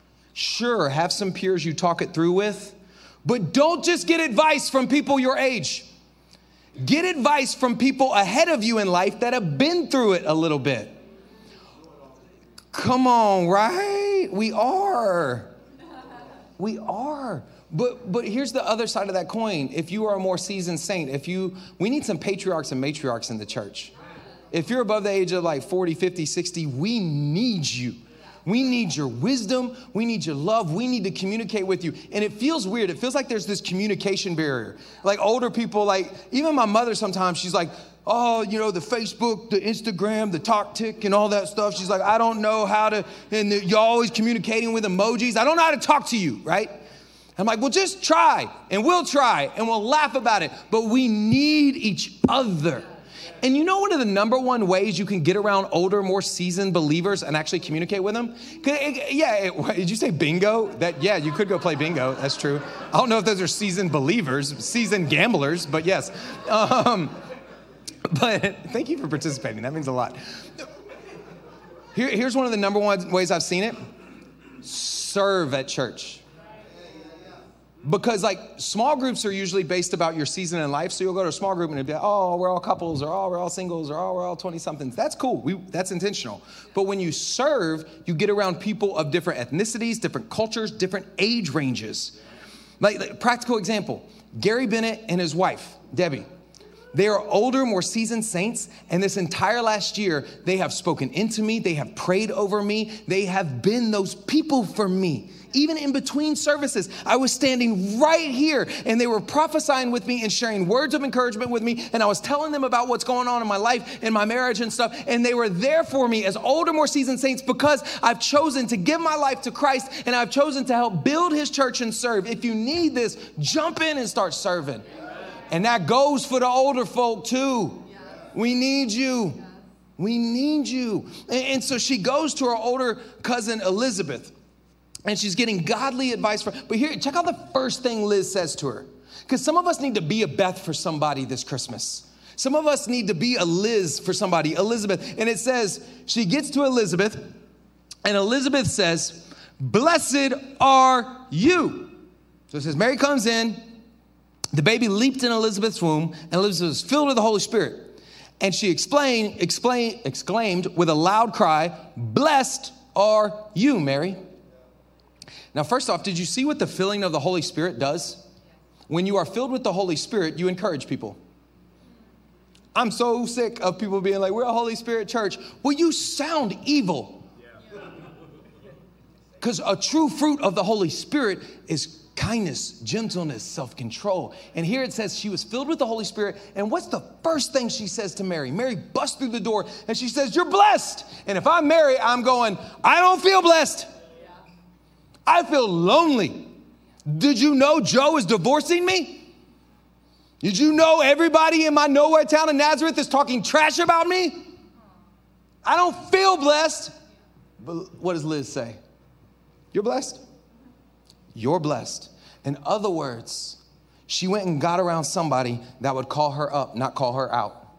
sure, have some peers you talk it through with, but don't just get advice from people your age. Get advice from people ahead of you in life that have been through it a little bit. Come on, right? We are. We are. But but here's the other side of that coin. If you are a more seasoned saint, if you, we need some patriarchs and matriarchs in the church. If you're above the age of like forty, fifty, sixty, we need you. We need your wisdom. We need your love. We need to communicate with you. And it feels weird. It feels like there's this communication barrier. Like older people, like even my mother sometimes, she's like, oh, you know, the Facebook, the Instagram, the talk tick and all that stuff. She's like, I don't know how to, and the, you're always communicating with emojis. I don't know how to talk to you, right? I'm like, well, just try, and we'll try, and we'll laugh about it. But we need each other. And you know one of the number one ways you can get around older, more seasoned believers and actually communicate with them? It, yeah, it, did you say bingo? That yeah, you could go play bingo. That's true. I don't know if those are seasoned believers, seasoned gamblers, but yes. Um, but thank you for participating. That means a lot. Here, here's one of the number one ways I've seen it. Serve at church. Because like small groups are usually based about your season in life. So you'll go to a small group and it'll be like, oh, we're all couples, or oh, we're all singles, or oh, we're all twenty-somethings. That's cool. We, that's intentional. But when you serve, you get around people of different ethnicities, different cultures, different age ranges. Like, like practical example, Gary Bennett and his wife, Debbie. They are older, more seasoned saints, and this entire last year, they have spoken into me, they have prayed over me, they have been those people for me. Even in between services, I was standing right here, and they were prophesying with me and sharing words of encouragement with me, and I was telling them about what's going on in my life, in my marriage and stuff, and they were there for me as older, more seasoned saints because I've chosen to give my life to Christ, and I've chosen to help build his church and serve. If you need this, jump in and start serving. And that goes for the older folk too. We need you. We need you. And, and so she goes to her older cousin, Elizabeth, and she's getting godly advice for, but here, check out the first thing Liz says to her. Because some of us need to be a Beth for somebody this Christmas. Some of us need to be a Liz for somebody, Elizabeth. And it says, she gets to Elizabeth, and Elizabeth says, blessed are you. So it says, Mary comes in. The baby leaped in Elizabeth's womb, and Elizabeth was filled with the Holy Spirit. And she explained, explained, exclaimed with a loud cry, blessed are you, Mary. Now, first off, did you see what the filling of the Holy Spirit does? When you are filled with the Holy Spirit, you encourage people. I'm so sick of people being like, we're a Holy Spirit church. Well, you sound evil. Because a true fruit of the Holy Spirit is kindness, gentleness, self-control. And here it says she was filled with the Holy Spirit. And what's the first thing she says to Mary? Mary busts through the door and she says, you're blessed. And if I'm Mary, I'm going, I don't feel blessed. I feel lonely. Did you know Joe is divorcing me? Did you know everybody in my nowhere town of Nazareth is talking trash about me? I don't feel blessed. But what does Liz say? You're blessed. You're blessed. In other words, she went and got around somebody that would call her up, not call her out.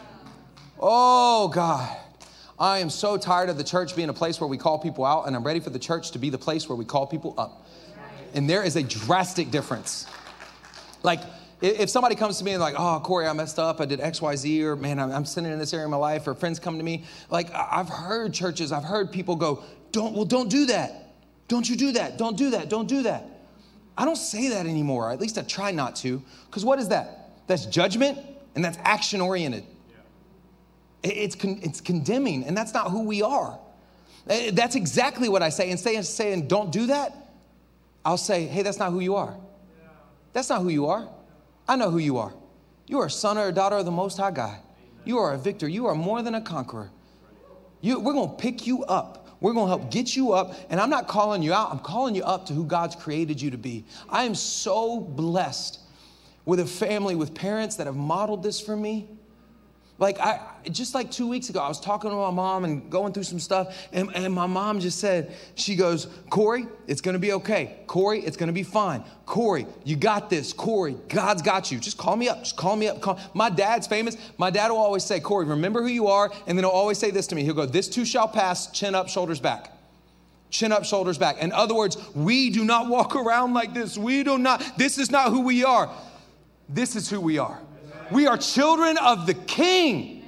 Oh, God. I am so tired of the church being a place where we call people out, and I'm ready for the church to be the place where we call people up. And there is a drastic difference. Like, if somebody comes to me and like, oh, Corey, I messed up, I did X, Y, Z, or man, I'm sinning in this area of my life, or friends come to me. Like, I've heard churches, I've heard people go, don't, well, don't do that. Don't you do that. Don't do that. Don't do that. I don't say that anymore. At least I try not to. Because what is that? That's judgment, and that's action-oriented. Yeah. It's con- it's condemning, and that's not who we are. That's exactly what I say. Instead of saying, don't do that, I'll say, hey, that's not who you are. Yeah. That's not who you are. I know who you are. You are a son or a daughter of the Most High God. Amen. You are a victor. You are more than a conqueror. You, we're going to pick you up. We're going to help get you up. And I'm not calling you out. I'm calling you up to who God's created you to be. I am so blessed with a family, with parents that have modeled this for me. Like, I just like two weeks ago, I was talking to my mom and going through some stuff. And, and my mom just said, she goes, Corey, it's going to be okay. Corey, it's going to be fine. Corey, you got this. Corey, God's got you. Just call me up. Just call me up. Call. My dad's famous. My dad will always say, Corey, remember who you are. And then he'll always say this to me. He'll go, this too shall pass, chin up, shoulders back. Chin up, shoulders back. In other words, we do not walk around like this. We do not. This is not who we are. This is who we are. We are children of the King.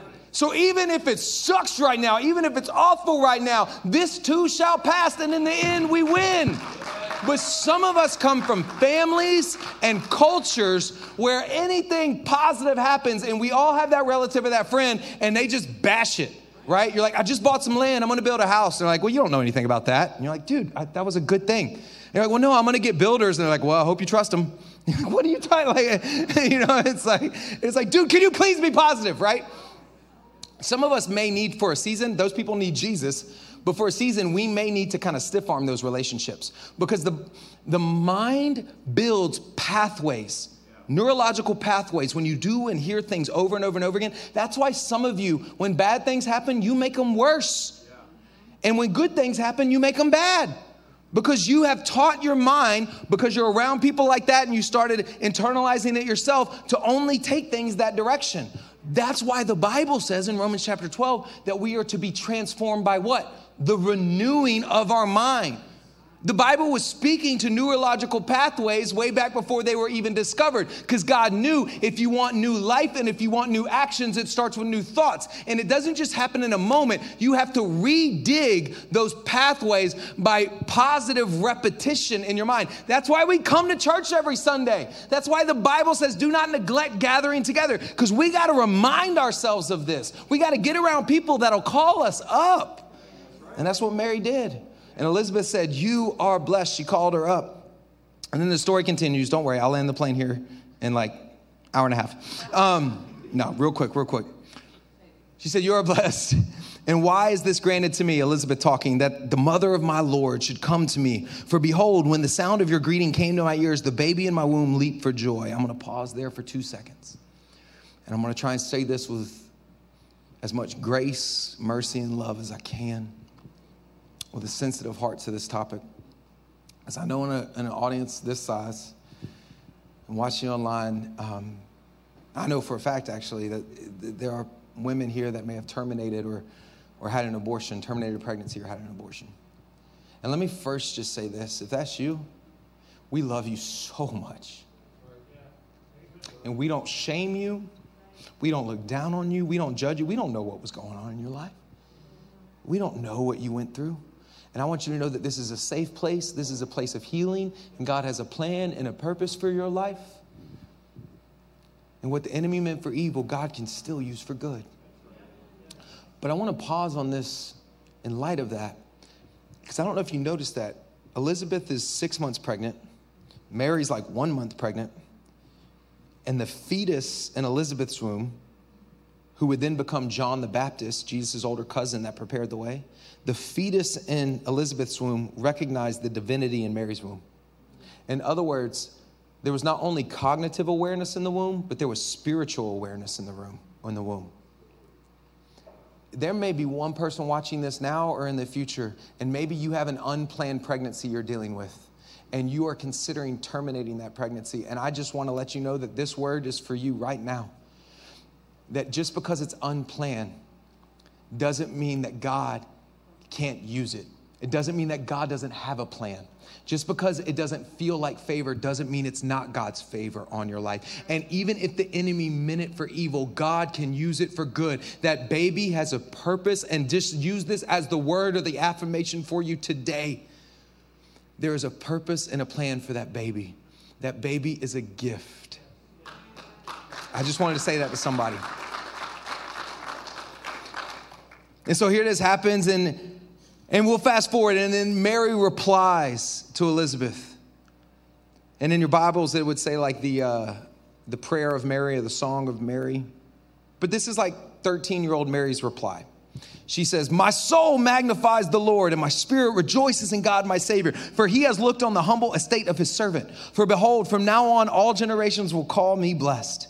So even if it sucks right now, even if it's awful right now, this too shall pass, and in the end we win. But some of us come from families and cultures where anything positive happens and we all have that relative or that friend and they just bash it, right? You're like, I just bought some land. I'm going to build a house. And they're like, well, you don't know anything about that. And you're like, dude, I, that was a good thing. And you're like, well, no, I'm going to get builders. And they're like, well, I hope you trust them. What are you talking like? You know, it's like, it's like, dude, can you please be positive, right? Some of us may need for a season, those people need Jesus, but for a season, we may need to kind of stiff arm those relationships because the, the mind builds pathways, neurological pathways. When you do and hear things over and over and over again, that's why some of you, when bad things happen, you make them worse. And when good things happen, you make them bad. Because you have taught your mind, because you're around people like that and you started internalizing it yourself to only take things that direction. That's why the Bible says in Romans chapter twelve that we are to be transformed by what? The renewing of our mind. The Bible was speaking to neurological pathways way back before they were even discovered, because God knew if you want new life and if you want new actions, it starts with new thoughts. And it doesn't just happen in a moment. You have to re-dig those pathways by positive repetition in your mind. That's why we come to church every Sunday. That's why the Bible says do not neglect gathering together, because we got to remind ourselves of this. We got to get around people that'll call us up. And that's what Mary did. And Elizabeth said, you are blessed. She called her up. And then the story continues. Don't worry, I'll land the plane here in like an hour and a half. Um, no, real quick, real quick. She said, you are blessed. And why is this granted to me, Elizabeth talking, that the mother of my Lord should come to me? For behold, when the sound of your greeting came to my ears, the baby in my womb leaped for joy. I'm going to pause there for two seconds. And I'm going to try and say this with as much grace, mercy, and love as I can, with a sensitive heart to this topic. As I know in, a, in an audience this size and watching online, um, I know for a fact actually that there are women here that may have terminated or, or had an abortion, terminated a pregnancy or had an abortion. And let me first just say this, if that's you, we love you so much. And we don't shame you. We don't look down on you. We don't judge you. We don't know what was going on in your life. We don't know what you went through. And I want you to know that this is a safe place. This is a place of healing. And God has a plan and a purpose for your life. And what the enemy meant for evil, God can still use for good. But I want to pause on this in light of that, because I don't know if you noticed that. Elizabeth is six months pregnant. Mary's like one month pregnant. And the fetus in Elizabeth's womb, who would then become John the Baptist, Jesus' older cousin that prepared the way, the fetus in Elizabeth's womb recognized the divinity in Mary's womb. In other words, there was not only cognitive awareness in the womb, but there was spiritual awareness in the room, in the womb. There may be one person watching this now or in the future, and maybe you have an unplanned pregnancy you're dealing with, and you are considering terminating that pregnancy. And I just want to let you know that this word is for you right now. That just because it's unplanned doesn't mean that God can't use it. It doesn't mean that God doesn't have a plan. Just because it doesn't feel like favor doesn't mean it's not God's favor on your life. And even if the enemy meant it for evil, God can use it for good. That baby has a purpose, and just use this as the word or the affirmation for you today. There is a purpose and a plan for that baby. That baby is a gift. I just wanted to say that to somebody. And so here this happens, and and we'll fast forward, and then Mary replies to Elizabeth. And in your Bibles, it would say like the uh, the prayer of Mary or the song of Mary. But this is like thirteen-year-old Mary's reply. She says, my soul magnifies the Lord, and my spirit rejoices in God, my Savior, for he has looked on the humble estate of his servant. For behold, from now on, all generations will call me blessed.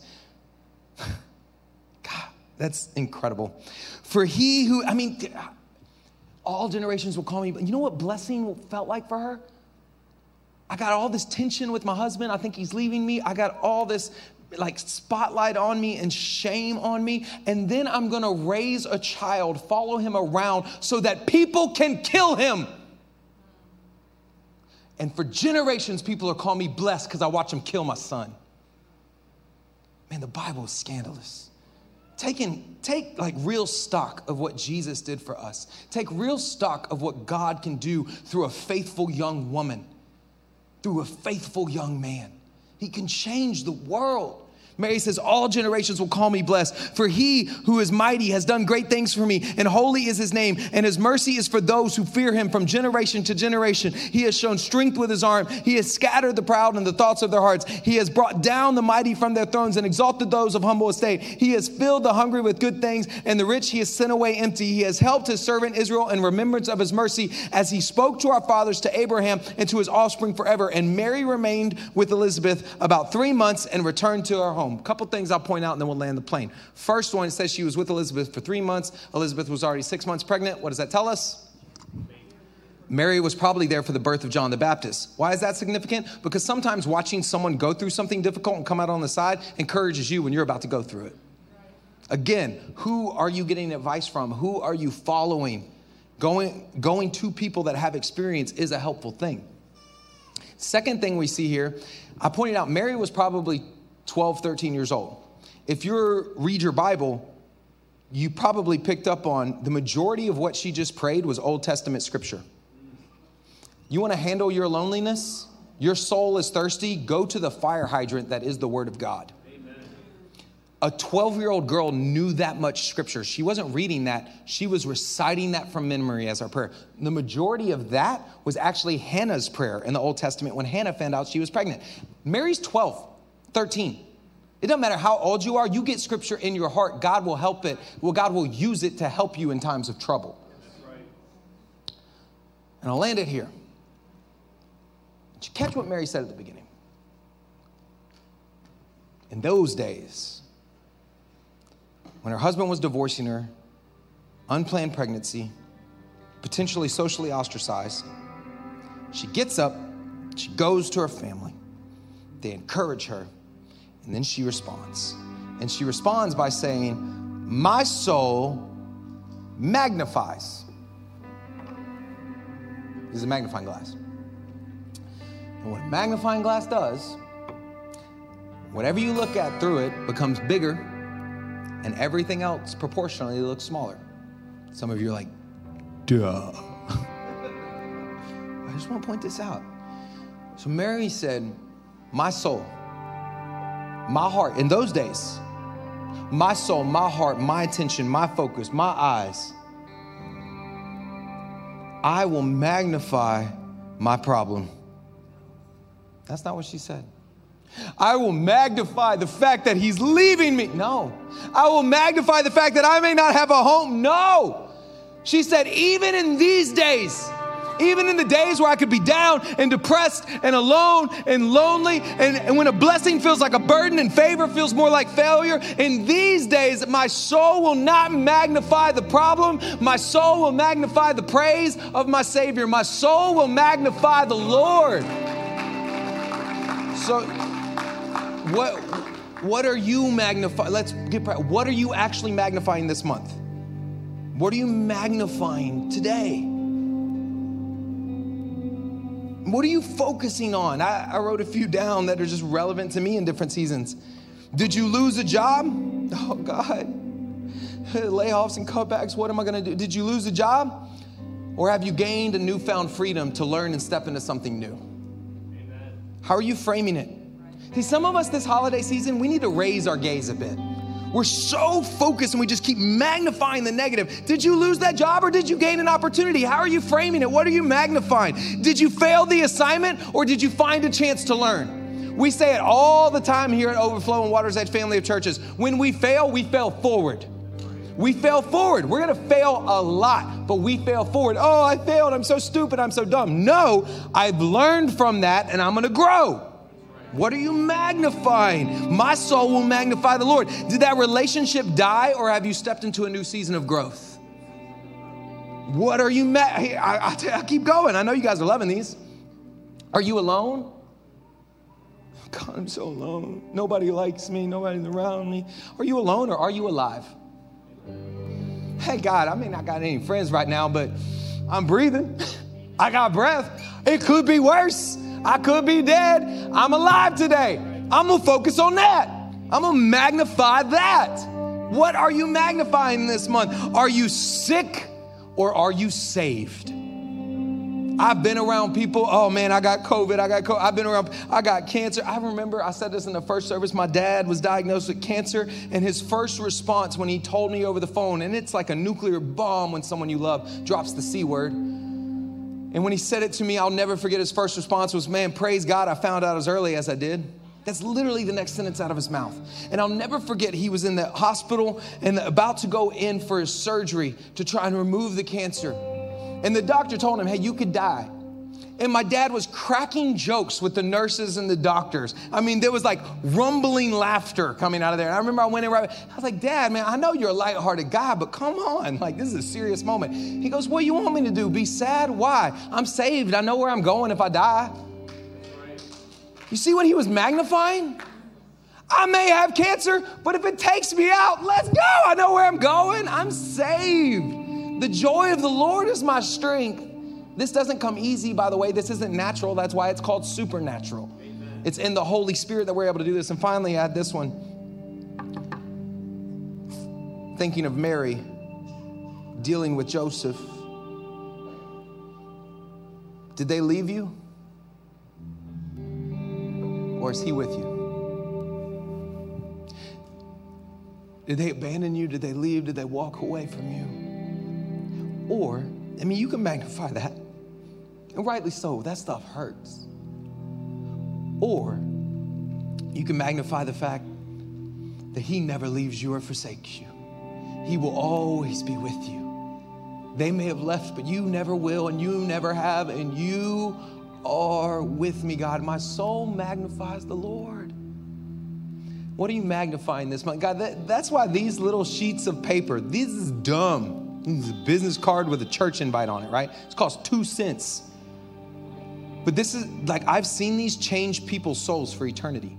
God, that's incredible. For he who, I mean, all generations will call me. You know what blessing felt like for her? I got all this tension with my husband. I think he's leaving me. I got all this like spotlight on me and shame on me. And then I'm going to raise a child, follow him around so that people can kill him. And for generations, people are calling me blessed because I watch him kill my son. Man, the Bible is scandalous. Taking, take like real stock of what Jesus did for us. Take real stock of what God can do through a faithful young woman, through a faithful young man. He can change the world. Mary says, all generations will call me blessed, for he who is mighty has done great things for me, and holy is his name, and his mercy is for those who fear him from generation to generation. He has shown strength with his arm. He has scattered the proud in the thoughts of their hearts. He has brought down the mighty from their thrones and exalted those of humble estate. He has filled the hungry with good things, and the rich he has sent away empty. He has helped his servant Israel in remembrance of his mercy, as he spoke to our fathers, to Abraham, and to his offspring forever. And Mary remained with Elizabeth about three months and returned to her home. A couple things I'll point out, and then we'll land the plane. First one, it says she was with Elizabeth for three months. Elizabeth was already six months pregnant. What does that tell us? Mary was probably there for the birth of John the Baptist. Why is that significant? Because sometimes watching someone go through something difficult and come out on the side encourages you when you're about to go through it. Again, who are you getting advice from? Who are you following? Going, going to people that have experience is a helpful thing. Second thing we see here, I pointed out Mary was probably twelve, thirteen years old. If you read your Bible, you probably picked up on the majority of what she just prayed was Old Testament scripture. You want to handle your loneliness? Your soul is thirsty? Go to the fire hydrant that is the Word of God. Amen. A twelve-year-old girl knew that much scripture. She wasn't reading that. She was reciting that from memory as her prayer. The majority of that was actually Hannah's prayer in the Old Testament when Hannah found out she was pregnant. Mary's twelve, thirteen. It doesn't matter how old you are. You get scripture in your heart. God will help it. Well, God will use it to help you in times of trouble. That's right. And I'll land it here. Did you catch what Mary said at the beginning? In those days, when her husband was divorcing her, unplanned pregnancy, potentially socially ostracized, she gets up, she goes to her family. They encourage her, and then she responds. And she responds by saying, my soul magnifies. This is a magnifying glass. And what a magnifying glass does, whatever you look at through it becomes bigger, and everything else proportionally looks smaller. Some of you are like, duh. I just want to point this out. So Mary said, my soul, my heart, in those days, my soul, my heart, my attention, my focus, my eyes, I will magnify my problem. That's not what she said. I will magnify the fact that he's leaving me. No. I will magnify the fact that I may not have a home. No. She said, even in these days, even in the days where I could be down and depressed and alone and lonely, and, and when a blessing feels like a burden and favor feels more like failure, in these days, my soul will not magnify the problem. My soul will magnify the praise of my Savior. My soul will magnify the Lord. So what, what are you magnifying? Let's get, what are you actually magnifying this month? What are you magnifying today? What are you focusing on? I, I wrote a few down that are just relevant to me in different seasons. Did you lose a job? Oh God, layoffs and cutbacks, what am I gonna do? Did you lose a job? Or have you gained a newfound freedom to learn and step into something new? How are you framing it? See, some of us this holiday season, we need to raise our gaze a bit. We're so focused and we just keep magnifying the negative. Did you lose that job or did you gain an opportunity? How are you framing it? What are you magnifying? Did you fail the assignment or did you find a chance to learn? We say it all the time here at Overflow and Water's Edge Family of Churches. When we fail, we fail forward. We fail forward. We're going to fail a lot, but we fail forward. Oh, I failed. I'm so stupid. I'm so dumb. No, I've learned from that and I'm going to grow. What are you magnifying? My soul will magnify the Lord. Did that relationship die or have you stepped into a new season of growth? What are you, ma- I, I, I keep going. I know you guys are loving these. Are you alone? God, I'm so alone. Nobody likes me. Nobody's around me. Are you alone or are you alive? Hey, God, I may not got any friends right now, but I'm breathing. I got breath. It could be worse. I could be dead. I'm alive today. I'm going to focus on that. I'm going to magnify that. What are you magnifying this month? Are you sick or are you saved? I've been around people. Oh man, I got COVID. I got COVID. I've been around, I got cancer. I remember I said this in the first service. My dad was diagnosed with cancer and his first response when he told me over the phone, and it's like a nuclear bomb when someone you love drops the C word. And when he said it to me, I'll never forget his first response was, man, praise God, I found out as early as I did. That's literally the next sentence out of his mouth. And I'll never forget, he was in the hospital and about to go in for his surgery to try and remove the cancer. And the doctor told him, hey, you could die. And my dad was cracking jokes with the nurses and the doctors. I mean, there was like rumbling laughter coming out of there. And I remember I went in right, I was like, Dad, man, I know you're a lighthearted guy, but come on. Like, this is a serious moment. He goes, what do you want me to do? Be sad? Why? I'm saved. I know where I'm going if I die. You see what he was magnifying? I may have cancer, but if it takes me out, let's go. I know where I'm going. I'm saved. The joy of the Lord is my strength. This doesn't come easy, by the way. This isn't natural. That's why it's called supernatural. Amen. It's in the Holy Spirit that we're able to do this. And finally, I add this one. Thinking of Mary dealing with Joseph. Did they leave you? Or is he with you? Did they abandon you? Did they leave? Did they walk away from you? Or, I mean, you can magnify that. And rightly so, that stuff hurts. Or you can magnify the fact that he never leaves you or forsakes you. He will always be with you. They may have left, but you never will, and you never have, and you are with me, God. My soul magnifies the Lord. What are you magnifying this month? God, that, that's why these little sheets of paper, this is dumb. This is a business card with a church invite on it, right? It costs two cents. But this is like, I've seen these change people's souls for eternity.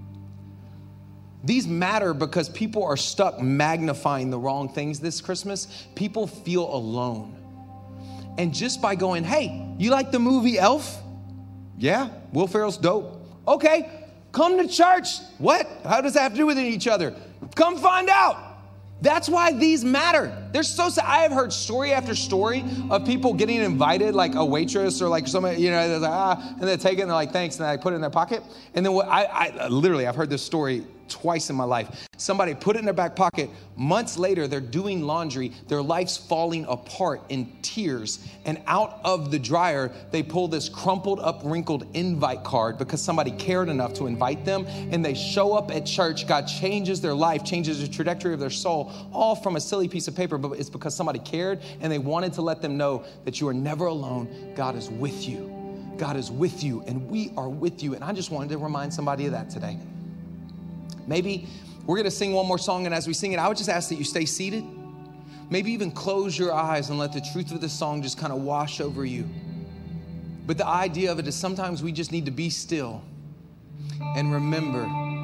These matter because people are stuck magnifying the wrong things this Christmas. People feel alone. And just by going, hey, you like the movie Elf? Yeah, Will Ferrell's dope. Okay, come to church. What? How does that have to do with each other? Come find out. That's why these matter. They're so sad. I have heard story after story of people getting invited, like a waitress or like somebody, you know, they're like, ah, and they take it and they're like, thanks, and I put it in their pocket. And then what I, I literally, I've heard this story twice in my life. Somebody put it in their back pocket. Months later, they're doing laundry. Their life's falling apart in tears. And out of the dryer, they pull this crumpled up, wrinkled invite card because somebody cared enough to invite them. And they show up at church. God changes their life, changes the trajectory of their soul, all from a silly piece of paper. But it's because somebody cared and they wanted to let them know that you are never alone. God is with you. God is with you, and we are with you. And I just wanted to remind somebody of that today. Maybe we're going to sing one more song, and as we sing it, I would just ask that you stay seated. Maybe even close your eyes and let the truth of the song just kind of wash over you. But the idea of it is sometimes we just need to be still and remember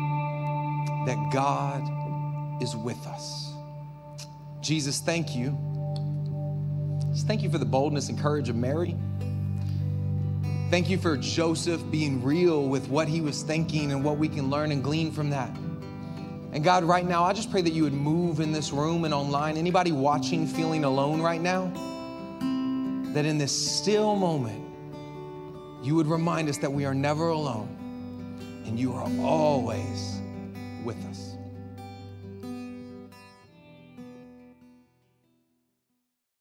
that God is with us. Jesus, thank you. Just thank you for the boldness and courage of Mary. Thank you for Joseph being real with what he was thinking and what we can learn and glean from that. And God, right now, I just pray that you would move in this room and online. Anybody watching feeling alone right now, that in this still moment, you would remind us that we are never alone and you are always with us.